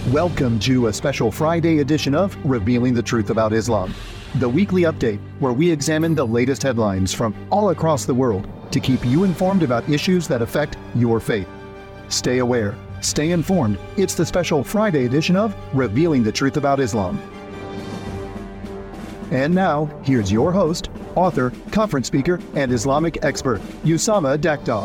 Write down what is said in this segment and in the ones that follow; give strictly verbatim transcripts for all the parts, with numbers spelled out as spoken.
Welcome to a special Friday edition of Revealing the Truth About Islam, the weekly update where we examine the latest headlines from all across the world to keep you informed about issues that affect your faith. Stay aware, stay informed. It's the special Friday edition of Revealing the Truth About Islam. And now, here's your host, author, conference speaker, and Islamic expert, Usama Daktar.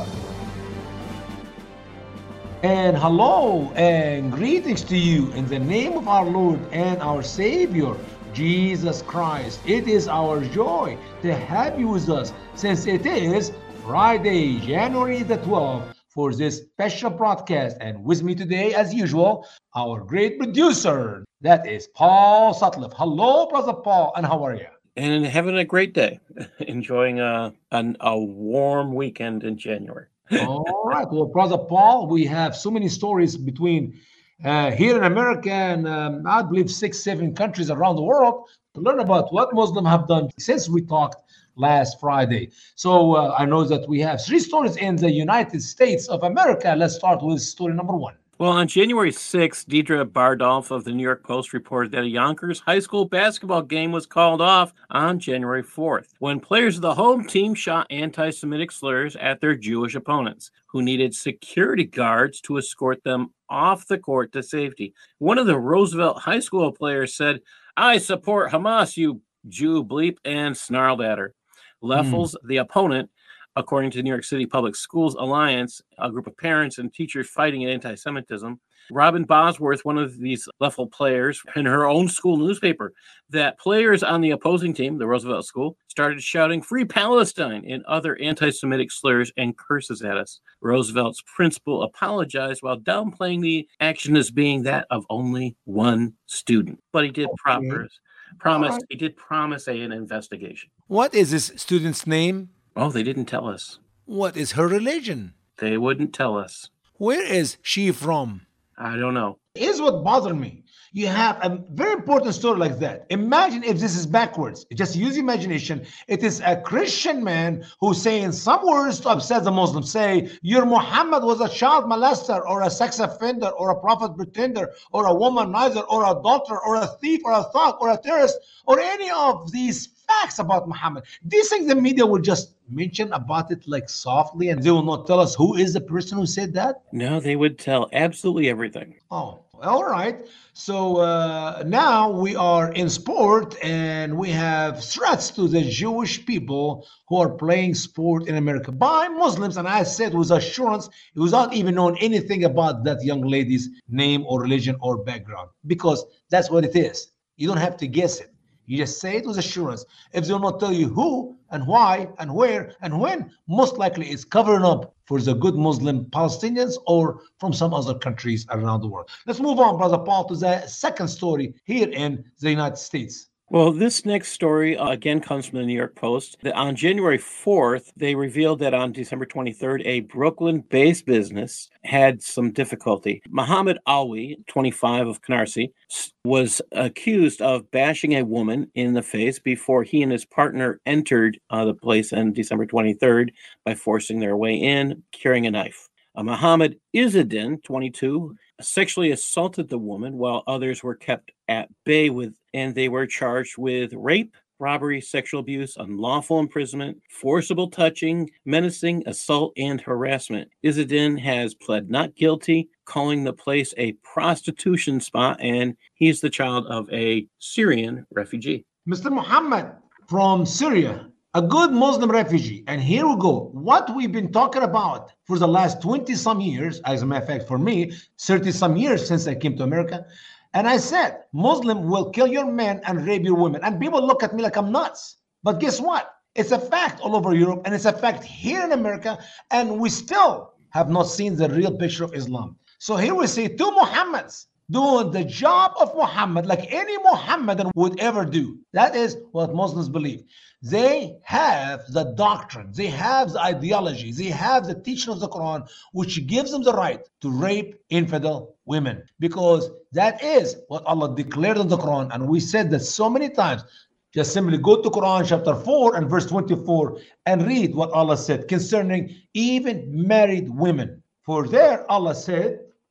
And hello and greetings to you in the name of our Lord and our Savior, Jesus Christ. It is our joy to have you with us since it is Friday, January the twelfth, for this special broadcast. And with me today, as usual, our great producer, that is Paul Sutcliffe. Hello, Brother Paul, and how are you? And having a great day, enjoying a, an, a warm weekend in January. All right. Well, Brother Paul, we have so many stories between uh, here in America and um, I believe six, seven countries around the world to learn about what Muslims have done since we talked last Friday. So uh, I know that we have three stories in the United States of America. Let's start with story number one. Well, on January sixth, Deidre Bardolph of the New York Post reported that a Yonkers high school basketball game was called off on January fourth when players of the home team shot anti-Semitic slurs at their Jewish opponents, who needed security guards to escort them off the court to safety. One of the Roosevelt High School players said, "I support Hamas, you Jew bleep," and snarled at her. Leffels, mm. the opponent, according to New York City Public Schools Alliance, a group of parents and teachers fighting anti-Semitism, Robin Bosworth, one of these Leffel players, in her own school newspaper, that players on the opposing team, the Roosevelt School, started shouting "Free Palestine" and other anti-Semitic slurs and curses at us. Roosevelt's principal apologized while downplaying the action as being that of only one student. But he did proper, promise, right. he did promise a, an investigation. What is this student's name? Oh, they didn't tell us. What is her religion? They wouldn't tell us. Where is she from? I don't know. Here's what bothered me. You have a very important story like that. Imagine if this is backwards. Just use imagination. It is a Christian man who's saying some words to upset the Muslims. Say, your Muhammad was a child molester or a sex offender or a prophet pretender or a womanizer or a adulterer or a thief or a thug or a terrorist or any of these facts about Muhammad. Do you think the media will just mention about it like softly and they will not tell us who is the person who said that? No, they would tell absolutely everything. Oh, all right. So uh, now we are in sport and we have threats to the Jewish people who are playing sport in America by Muslims. And I said with assurance, without even knowing anything about that young lady's name or religion or background, because that's what it is. You don't have to guess it. You just say it with assurance. If they will not tell you who and why and where and when, most likely it's covering up for the good Muslim Palestinians or from some other countries around the world. Let's move on, Brother Paul, to the second story here in the United States. Well, this next story, uh, again, comes from the New York Post. That on January fourth, they revealed that on December twenty-third, a Brooklyn-based business had some difficulty. Muhammad Alwi, twenty-five, of Canarsie, was accused of bashing a woman in the face before he and his partner entered uh, the place on December twenty-third by forcing their way in, carrying a knife. Uh, Muhammad Izzadin, twenty-two, sexually assaulted the woman while others were kept at bay with, and they were charged with rape, robbery, sexual abuse, unlawful imprisonment, forcible touching, menacing, assault, and harassment. Izzadin has pled not guilty, calling the place a prostitution spot, and he's the child of a Syrian refugee. Mister Muhammad from Syria, a good Muslim refugee. And here we go. What we've been talking about for the last twenty some years, as a matter of fact, for me, thirty some years since I came to America. And I said, Muslim will kill your men and rape your women. And people look at me like I'm nuts. But guess what? It's a fact all over Europe. And it's a fact here in America. And we still have not seen the real picture of Islam. So here we see two Muhammads doing the job of Muhammad like any Muhammadan would ever do. That is what Muslims believe. They have the doctrine, they have the ideology, they have the teaching of the Quran, which gives them the right to rape infidel women, because that is what Allah declared in the Quran. And we said that so many times. Just simply go to Quran chapter four and verse twenty-four and read what Allah said concerning even married women. For there Allah said,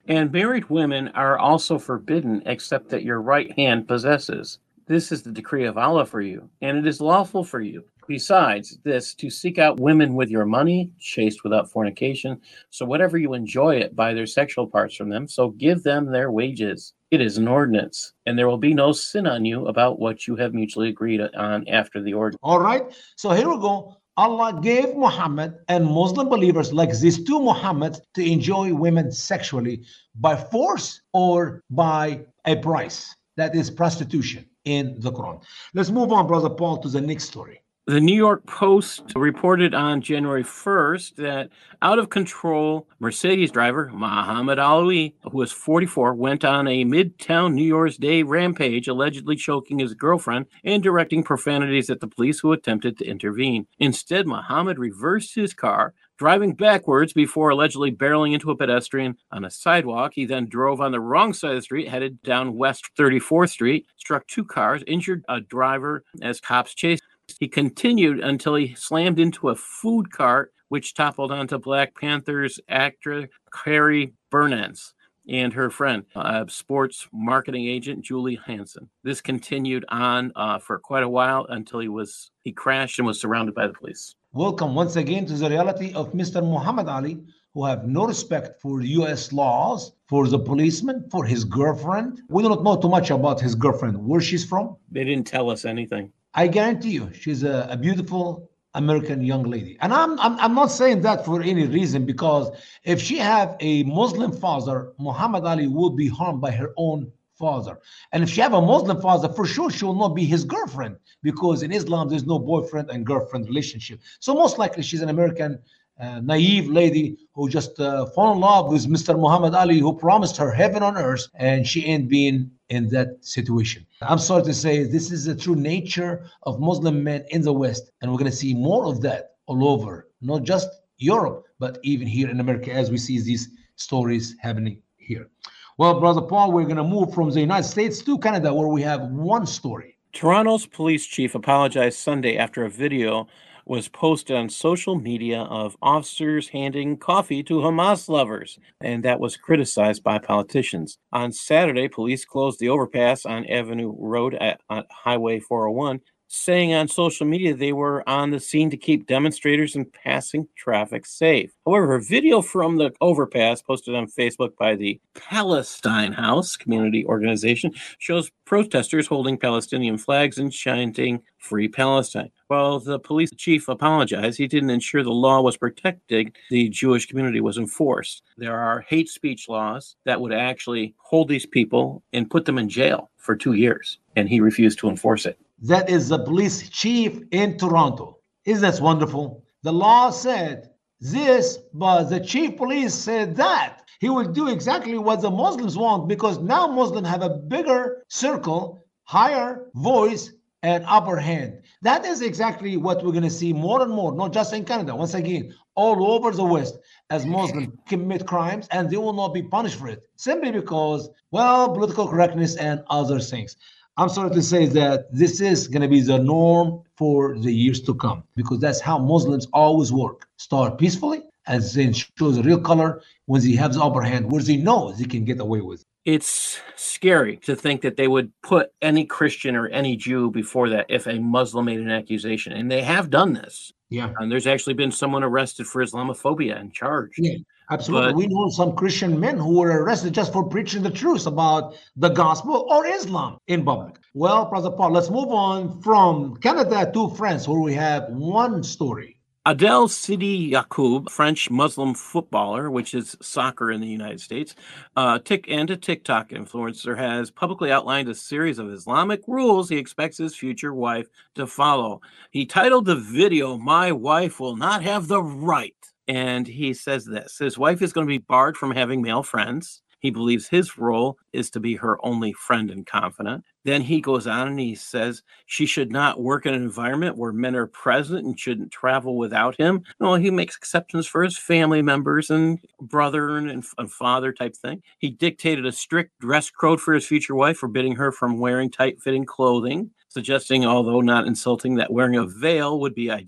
And married women are also forbidden except that your right hand possesses. This is the decree of Allah for you, and it is lawful for you. Besides this, to seek out women with your money, chaste without fornication. So whatever you enjoy it, buy their sexual parts from them. So give them their wages. It is an ordinance, and there will be no sin on you about what you have mutually agreed on after the ordinance. All right. So here we go. Allah gave Muhammad and Muslim believers like these two Muhammads to enjoy women sexually by force or by a price. That is prostitution in the Quran. Let's move on, Brother Paul, to the next story. The New York Post reported on January first that out-of-control Mercedes driver Muhammad Ali, who was forty-four, went on a Midtown New Year's Day rampage, allegedly choking his girlfriend and directing profanities at the police who attempted to intervene. Instead, Muhammad reversed his car, driving backwards before allegedly barreling into a pedestrian on a sidewalk. He then drove on the wrong side of the street, headed down West thirty-fourth Street, struck two cars, injured a driver as cops chased. He continued until he slammed into a food cart, which toppled onto Black Panthers actor Carrie Burnens and her friend, uh, sports marketing agent Julie Hansen. This continued on uh, for quite a while until he was he crashed and was surrounded by the police. Welcome once again to the reality of Mister Muhammad Ali, who have no respect for U S laws, for the policeman, for his girlfriend. We do not know too much about his girlfriend, where she's from. They didn't tell us anything. I guarantee you, she's a, a beautiful American young lady. And I'm, I'm I'm not saying that for any reason, because if she have a Muslim father, Muhammad Ali would be harmed by her own father. And if she have a Muslim father, for sure she will not be his girlfriend, because in Islam, there's no boyfriend and girlfriend relationship. So most likely she's an American uh, naive lady who just uh, fall in love with Mister Muhammad Ali, who promised her heaven on earth, and she ain't been in that situation. I'm sorry to say, this is the true nature of Muslim men in the West, and we're going to see more of that all over, not just Europe, but even here in America, as we see these stories happening here. Well, Brother Paul, we're going to move from the United States to Canada, where we have one story. Toronto's police chief apologized Sunday after a video was posted on social media of officers handing coffee to Hamas lovers, and that was criticized by politicians. On Saturday, police closed the overpass on Avenue Road at, at Highway four oh one, saying on social media they were on the scene to keep demonstrators and passing traffic safe. However, a video from the overpass posted on Facebook by the Palestine House community organization shows protesters holding Palestinian flags and chanting "Free Palestine." While the police chief apologized, he didn't ensure the law was protecting the Jewish community was enforced. There are hate speech laws that would actually hold these people and put them in jail for two years, and he refused to enforce it. That is the police chief in Toronto. Isn't that wonderful? The law said this, but the chief police said that. He will do exactly what the Muslims want, because now Muslims have a bigger circle, higher voice, and upper hand. That is exactly what we're going to see more and more, not just in Canada, once again, all over the West, as Muslims commit crimes and they will not be punished for it, simply because, well, political correctness and other things. I'm sorry to say that this is going to be the norm for the years to come, because that's how Muslims always work. Start peacefully and then show the real color when they have the upper hand, where they know they can get away with. It's scary to think that they would put any Christian or any Jew before that if a Muslim made an accusation. And they have done this. Yeah. And there's actually been someone arrested for Islamophobia and charged. Yeah, absolutely. But, we know some Christian men who were arrested just for preaching the truth about the gospel or Islam in public. Well, Brother Paul, let's move on from Canada to France, where we have one story. Adel Sidi Yacoub, French Muslim footballer, which is soccer in the United States, uh, tick and a TikTok influencer, has publicly outlined a series of Islamic rules he expects his future wife to follow. He titled the video, "My Wife Will Not Have the Right." And he says this: his wife is going to be barred from having male friends. He believes his role is to be her only friend and confidant. Then he goes on and he says she should not work in an environment where men are present and shouldn't travel without him. No, he makes exceptions for his family members and brother and, and father type thing. He dictated a strict dress code for his future wife, forbidding her from wearing tight-fitting clothing, suggesting, although not insulting, that wearing a veil would be ideal.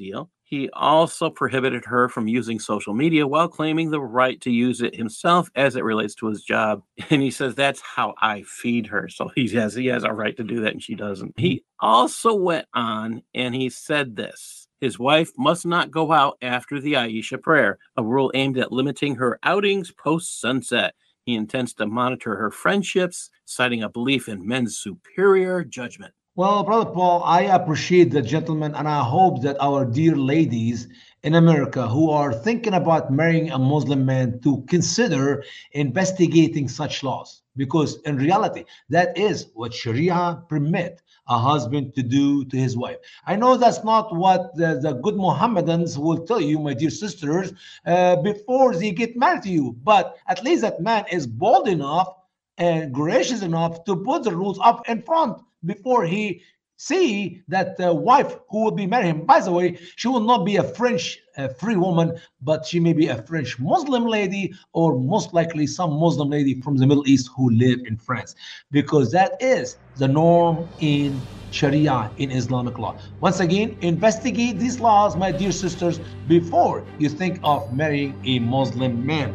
He also prohibited her from using social media while claiming the right to use it himself as it relates to his job. And he says, that's how I feed her. So he has, he has a right to do that, and she doesn't. He also went on and he said this: his wife must not go out after the Aisha prayer, a rule aimed at limiting her outings post-sunset. He intends to monitor her friendships, citing a belief in men's superior judgment. Well, Brother Paul, I appreciate the gentleman, and I hope that our dear ladies in America who are thinking about marrying a Muslim man to consider investigating such laws, because in reality, that is what Sharia permit a husband to do to his wife. I know that's not what the, the good Mohammedans will tell you, my dear sisters, uh, before they get married to you, but at least that man is bold enough and gracious enough to put the rules up in front before he see that the wife who will be marrying him. By the way, she will not be a French uh, free woman, but she may be a French Muslim lady, or most likely some Muslim lady from the Middle East who live in France, because that is the norm in Sharia, in Islamic law. Once again, investigate these laws, my dear sisters, before you think of marrying a Muslim man.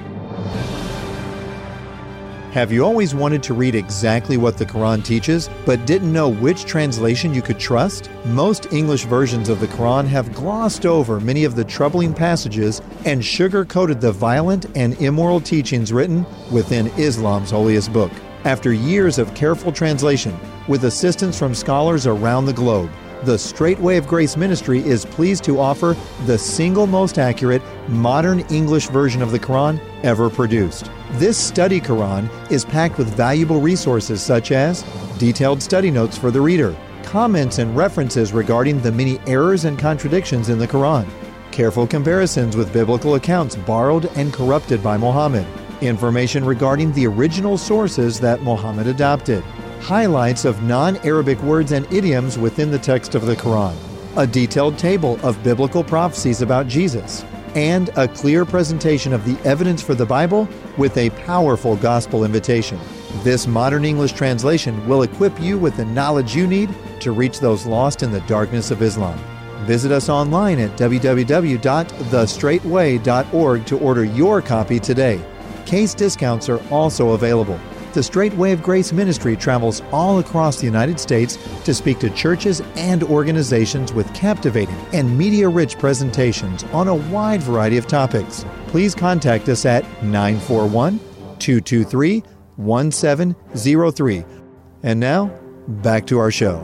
Have you always wanted to read exactly what the Quran teaches, but didn't know which translation you could trust? Most English versions of the Quran have glossed over many of the troubling passages and sugar-coated the violent and immoral teachings written within Islam's holiest book. After years of careful translation, with assistance from scholars around the globe, the Straight Way of Grace Ministry is pleased to offer the single most accurate, modern English version of the Quran ever produced. This study Quran is packed with valuable resources such as detailed study notes for the reader, comments and references regarding the many errors and contradictions in the Quran, careful comparisons with biblical accounts borrowed and corrupted by Muhammad, information regarding the original sources that Muhammad adopted, highlights of non-Arabic words and idioms within the text of the Quran, a detailed table of biblical prophecies about Jesus, and a clear presentation of the evidence for the Bible with a powerful gospel invitation. This modern English translation will equip you with the knowledge you need to reach those lost in the darkness of Islam. Visit us online at w w w dot the straight way dot org to order your copy today. Case discounts are also available. The Straight Way of Grace Ministry travels all across the United States to speak to churches and organizations with captivating and media-rich presentations on a wide variety of topics. Please contact us at nine four one, two two three, one seven zero three. And now, back to our show.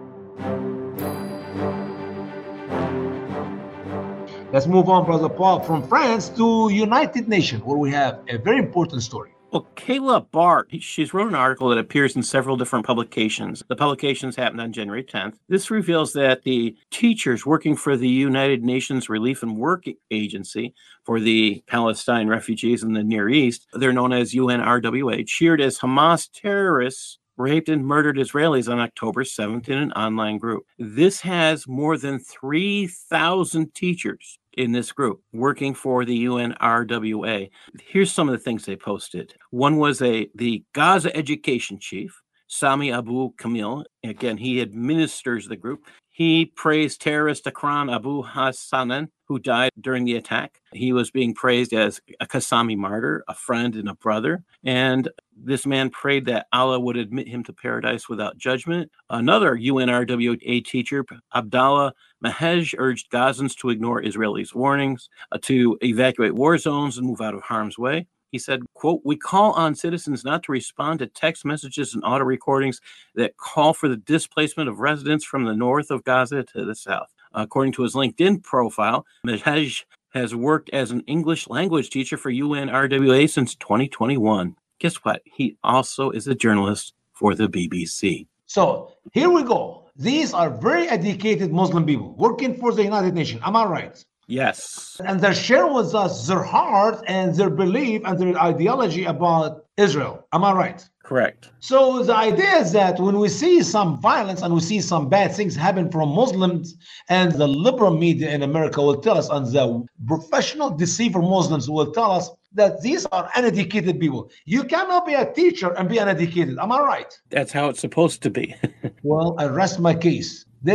Let's move on, Brother Paul, from France to United Nations, where we have a very important story. Well, Kayla Bart, she's wrote an article that appears in several different publications. The publications happened on January tenth. This reveals that the teachers working for the United Nations Relief and Work Agency for the Palestine refugees in the Near East, they're known as U N R W A, cheered as Hamas terrorists raped and murdered Israelis on October seventh in an online group. This has more than three thousand teachers in this group working for the U N R W A. Here's some of the things they posted. One was a the Gaza education chief, Sami Abu Kamil. Again, he administers the group. He praised terrorist Akram Abu Hassanan, who died during the attack. He was being praised as a Qassami martyr, a friend and a brother. And this man prayed that Allah would admit him to paradise without judgment. Another U N R W A teacher, Abdallah Mahej, urged Gazans to ignore Israelis' warnings, uh, to evacuate war zones and move out of harm's way. He said, quote, "We call on citizens not to respond to text messages and auto recordings that call for the displacement of residents from the north of Gaza to the south." According to his LinkedIn profile, Mahej has worked as an English language teacher for U N R W A since twenty twenty-one. Guess what? He also is a journalist for the B B C. So here we go. These are very educated Muslim people working for the United Nations. Am I right? Yes. And they're sharing with us their heart and their belief and their ideology about Israel. Am I right? Correct. So the idea is that when we see some violence and we see some bad things happen from Muslims, and the liberal media in America will tell us, and the professional deceiver Muslims will tell us that these are uneducated people. You cannot be a teacher and be uneducated. Am I right? That's how it's supposed to be. Well, I rest my case. This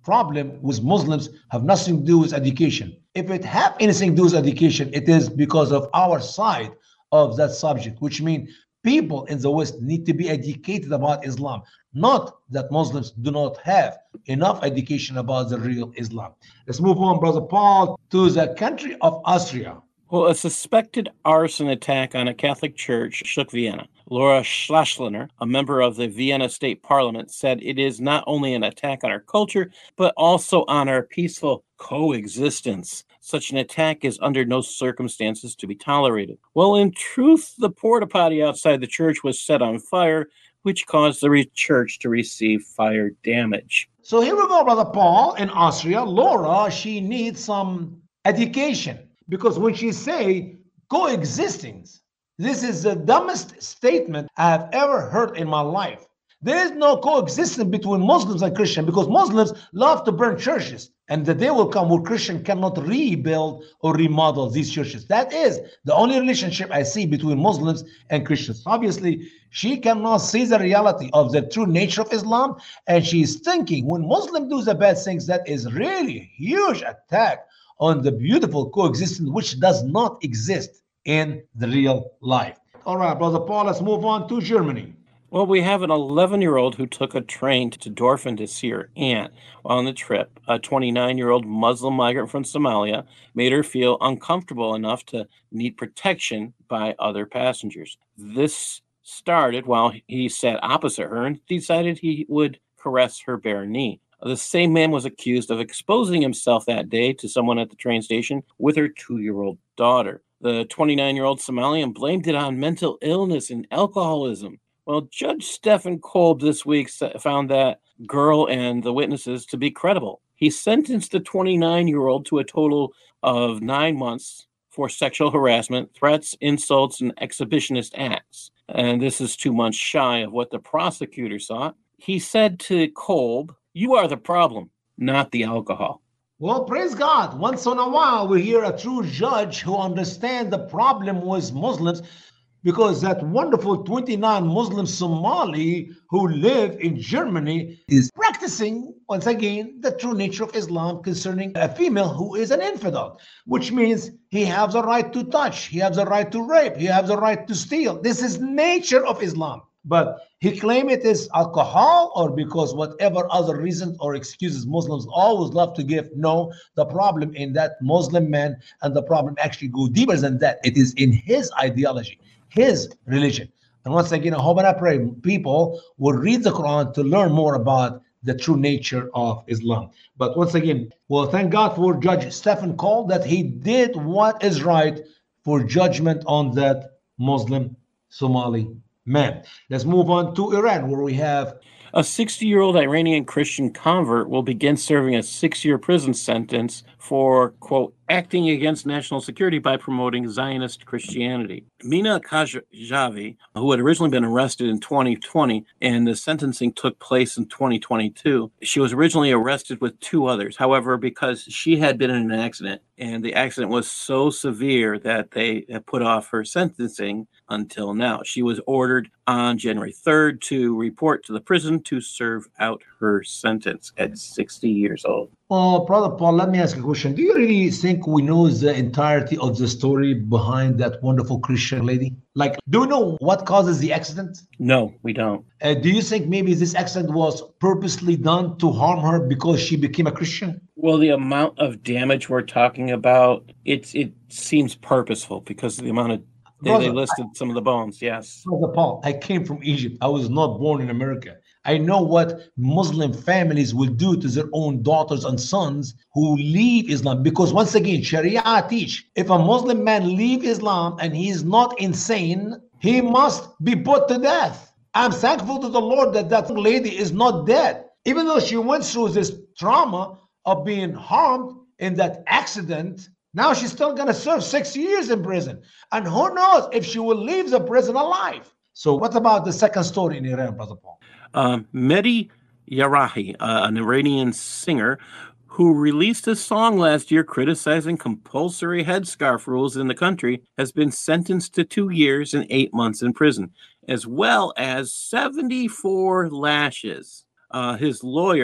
problem with Muslims have nothing to do with education. If it have anything to do with education, it is because of our side of that subject, which means people in the West need to be educated about Islam, not that Muslims do not have enough education about the real Islam. Let's move on, Brother Paul, to the country of Austria. Well, a suspected arson attack on a Catholic church shook Vienna. Laura Schlosser, a member of the Vienna State Parliament, said it is not only an attack on our culture, but also on our peaceful coexistence. Such an attack is under no circumstances to be tolerated. Well, in truth, the porta potty outside the church was set on fire, which caused the re- church to receive fire damage. So here we go, Brother Paul, in Austria. Laura, she needs some education. Because when she say coexisting, this is the dumbest statement I have ever heard in my life. There is no coexistence between Muslims and Christians because Muslims love to burn churches. And the day will come where Christians cannot rebuild or remodel these churches. That is the only relationship I see between Muslims and Christians. Obviously, she cannot see the reality of the true nature of Islam. And she is thinking when Muslims do the bad things, that is really a huge attack on the beautiful coexistence which does not exist in the real life. All right, Brother Paul, let's move on to Germany. Well, we have an eleven-year-old who took a train to Dortmund to see her aunt. While on the trip, a twenty-nine-year-old Muslim migrant from Somalia made her feel uncomfortable enough to need protection by other passengers. This started while he sat opposite her and decided he would caress her bare knee. The same man was accused of exposing himself that day to someone at the train station with her two-year-old daughter. The twenty-nine-year-old Somalian blamed it on mental illness and alcoholism. Well, Judge Stephen Kolb this week found that girl and the witnesses to be credible. He sentenced the twenty-nine-year-old to a total of nine months for sexual harassment, threats, insults, and exhibitionist acts. And this is two months shy of what the prosecutor sought. He said to Kolb, "You are the problem, not the alcohol." Well, praise God. Once in a while, we hear a true judge who understands the problem with Muslims, because that wonderful twenty-nine Muslim Somali who live in Germany is practicing, once again, the true nature of Islam concerning a female who is an infidel, which means he has the right to touch, he has the right to rape, he has the right to steal. This is nature of Islam. But he claimed it is alcohol or because whatever other reasons or excuses Muslims always love to give. No, the problem in that Muslim man and the problem actually go deeper than that. It is in his ideology, his religion. And once again, I hope and I pray people will read the Quran to learn more about the true nature of Islam. But once again, well, thank God for Judge Stephen Kolb that he did what is right for judgment on that Muslim Somali man. Let's move on to Iran, where we have a sixty-year-old Iranian Christian convert will begin serving a six-year prison sentence for, quote, acting against national security by promoting Zionist Christianity. Mina Kajavi, who had originally been arrested in twenty twenty, and the sentencing took place in twenty twenty-two, she was originally arrested with two others. However, because she had been in an accident, and the accident was so severe that they put off her sentencing until now. She was ordered on January third to report to the prison to serve out her sentence at sixty years old. Well, Brother Paul, let me ask you a question. Do you really think we know the entirety of the story behind that wonderful Christian lady? Like, do we know what causes the accident? No, we don't. Uh, do you think maybe this accident was purposely done to harm her because she became a Christian? Well, the amount of damage we're talking about, it's it seems purposeful because of the amount of They, Brother, they listed I, some of the bones, yes. Brother Paul, I came from Egypt. I was not born in America. I know what Muslim families will do to their own daughters and sons who leave Islam. Because once again, Sharia teach, if a Muslim man leave Islam and he is not insane, he must be put to death. I'm thankful to the Lord that that lady is not dead. Even though she went through this trauma of being harmed in that accident, now she's still going to serve six years in prison. And who knows if she will leave the prison alive. So what about the second story in Iran, Brother Paul? Um, Mehdi Yarahi, uh, an Iranian singer who released a song last year criticizing compulsory headscarf rules in the country, has been sentenced to two years and eight months in prison, as well as seventy-four lashes. Uh, his lawyer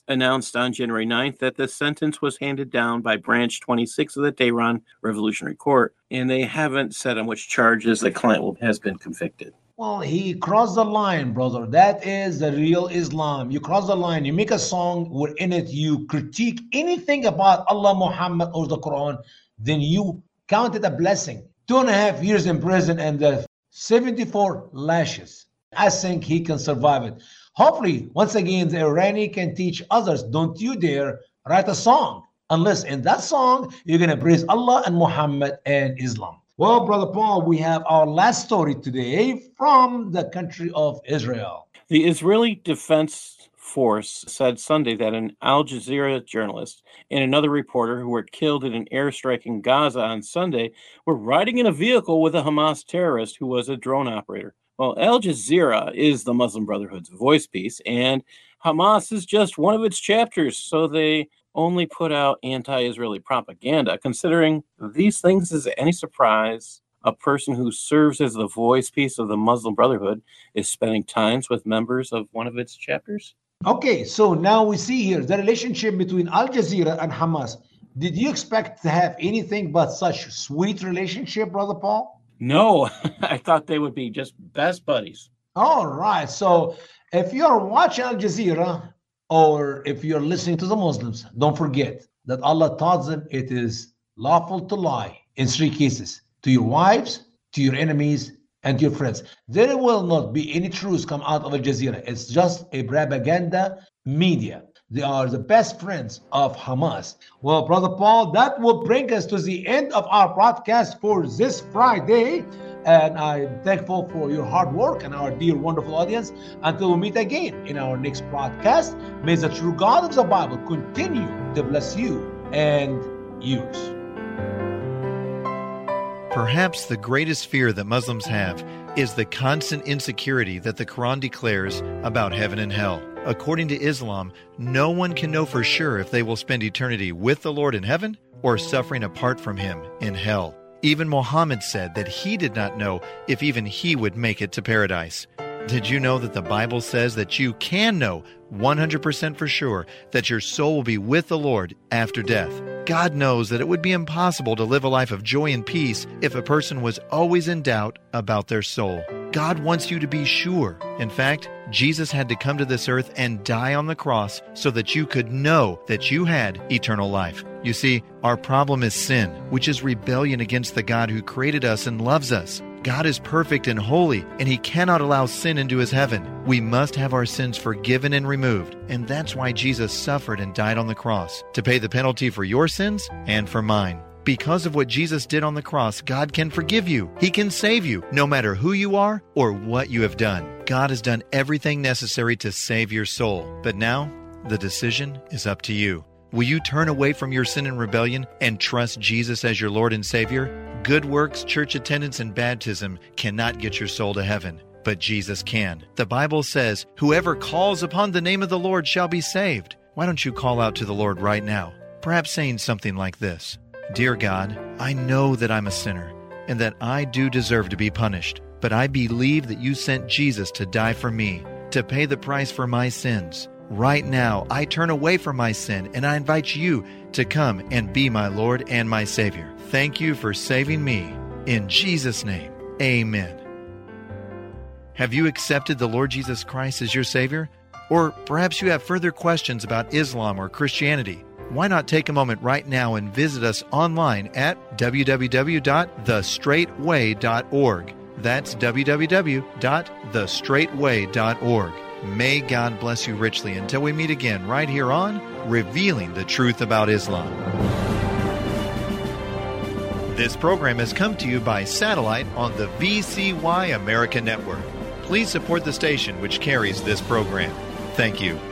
announced on January ninth that the sentence was handed down by Branch twenty-six of the Tehran Revolutionary Court, and they haven't said on which charges the client has been convicted. Well, he crossed the line, brother. That is the real Islam. You cross the line. You make a song where in it you critique anything about Allah, Muhammad, or the Quran, then you count it a blessing. Two and a half years in prison and the seventy-four lashes. I think he can survive it. Hopefully, once again, the Iranian can teach others, don't you dare write a song unless in that song you're going to praise Allah and Muhammad and Islam. Well, Brother Paul, we have our last story today from the country of Israel. The Israeli Defense Force said Sunday that an Al Jazeera journalist and another reporter who were killed in an airstrike in Gaza on Sunday were riding in a vehicle with a Hamas terrorist who was a drone operator. Well, Al Jazeera is the Muslim Brotherhood's voice piece, and Hamas is just one of its chapters, so they only put out anti-Israeli propaganda. Considering these things, is it any surprise a person who serves as the voice piece of the Muslim Brotherhood is spending times with members of one of its chapters? Okay, so now we see here the relationship between Al Jazeera and Hamas. Did you expect to have anything but such sweet relationship, Brother Paul? No, I thought they would be just best buddies. All right, so if you're watching Al Jazeera, or if you're listening to the Muslims, don't forget that Allah taught them it is lawful to lie in three cases: to your wives, to your enemies, and to your friends. There will not be any truth come out of Al Jazeera. It's just a propaganda media. They are the best friends of Hamas. Well, Brother Paul, that will bring us to the end of our broadcast for this Friday. And I'm thankful for your hard work and our dear, wonderful audience. Until we meet again in our next broadcast, may the true God of the Bible continue to bless you and yours. Perhaps the greatest fear that Muslims have is the constant insecurity that the Quran declares about heaven and hell. According to Islam, no one can know for sure if they will spend eternity with the Lord in heaven or suffering apart from Him in hell. Even Muhammad said that he did not know if even he would make it to paradise. Did you know that the Bible says that you can know one hundred percent for sure that your soul will be with the Lord after death? God knows that it would be impossible to live a life of joy and peace if a person was always in doubt about their soul. God wants you to be sure. In fact, Jesus had to come to this earth and die on the cross so that you could know that you had eternal life. You see, our problem is sin, which is rebellion against the God who created us and loves us. God is perfect and holy, and He cannot allow sin into His heaven. We must have our sins forgiven and removed, and that's why Jesus suffered and died on the cross, to pay the penalty for your sins and for mine. Because of what Jesus did on the cross, God can forgive you. He can save you, no matter who you are or what you have done. God has done everything necessary to save your soul. But now, the decision is up to you. Will you turn away from your sin and rebellion and trust Jesus as your Lord and Savior? Good works, church attendance, and baptism cannot get your soul to heaven, but Jesus can. The Bible says, "Whoever calls upon the name of the Lord shall be saved." Why don't you call out to the Lord right now? Perhaps saying something like this: Dear God, I know that I'm a sinner and that I do deserve to be punished, but I believe that you sent Jesus to die for me, to pay the price for my sins. Right now, I turn away from my sin and I invite you to come and be my Lord and my Savior. Thank you for saving me. In Jesus' name, amen. Have you accepted the Lord Jesus Christ as your Savior? Or perhaps you have further questions about Islam or Christianity. Why not take a moment right now and visit us online at w w w dot the straight way dot org. That's w w w dot the straight way dot org. May God bless you richly until we meet again right here on Revealing the Truth About Islam. This program has come to you by satellite on the V C Y America Network. Please support the station which carries this program. Thank you.